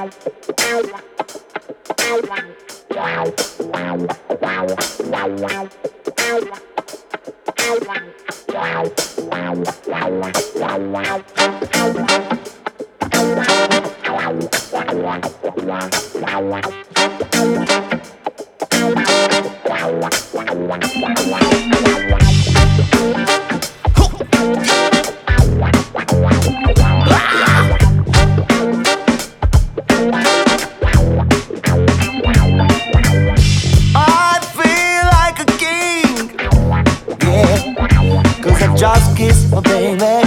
Just kiss my baby.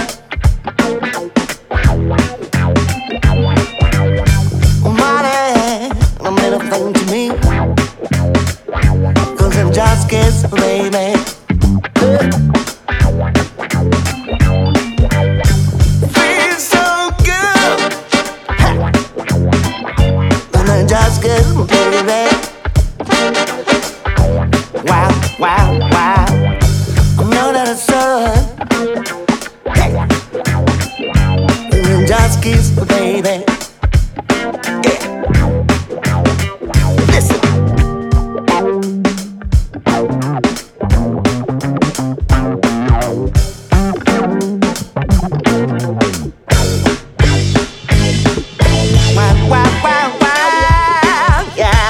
Money, no middle thing to me. Cause I'm just kiss my baby. Feels so good. And I just kiss my baby. Wow, wow, wow. I know that it's so. Just kiss me, baby. Yeah. Listen. Wow, wow, wow, wow, yeah.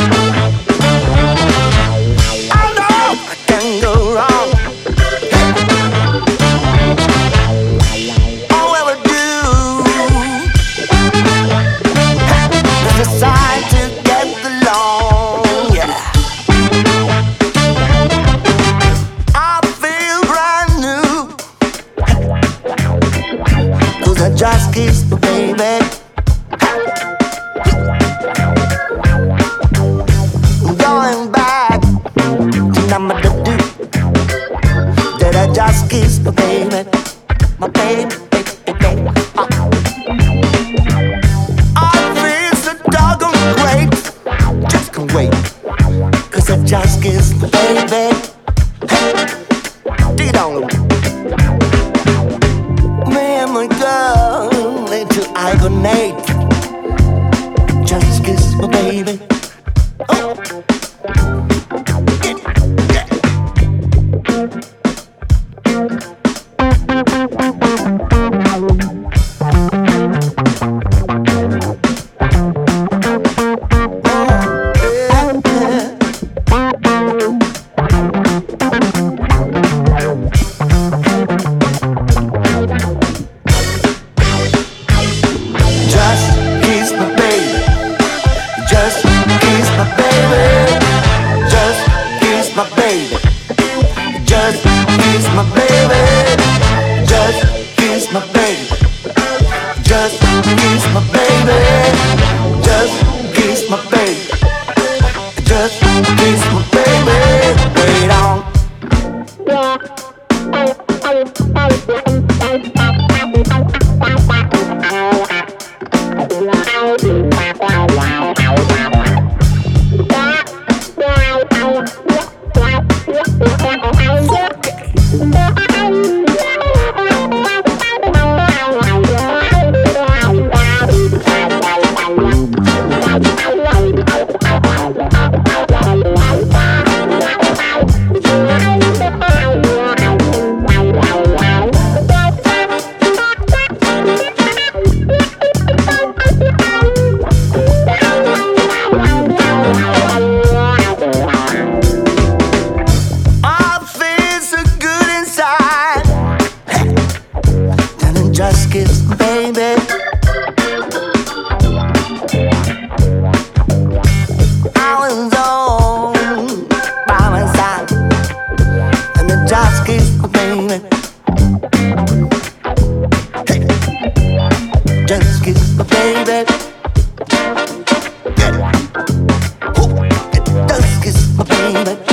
I know I can't go wrong. Decide to get along, yeah. I feel brand new. Cause I just kissed my baby. I'm going back to number two. Did I just kiss my baby? My baby, baby, baby. Just can't wait, cause I just kissed the baby. Hey, dig it on. Me and my girl into hibernate. Just kiss my baby. Oh. Just kiss my baby. Yeah. Ooh, just kiss my baby.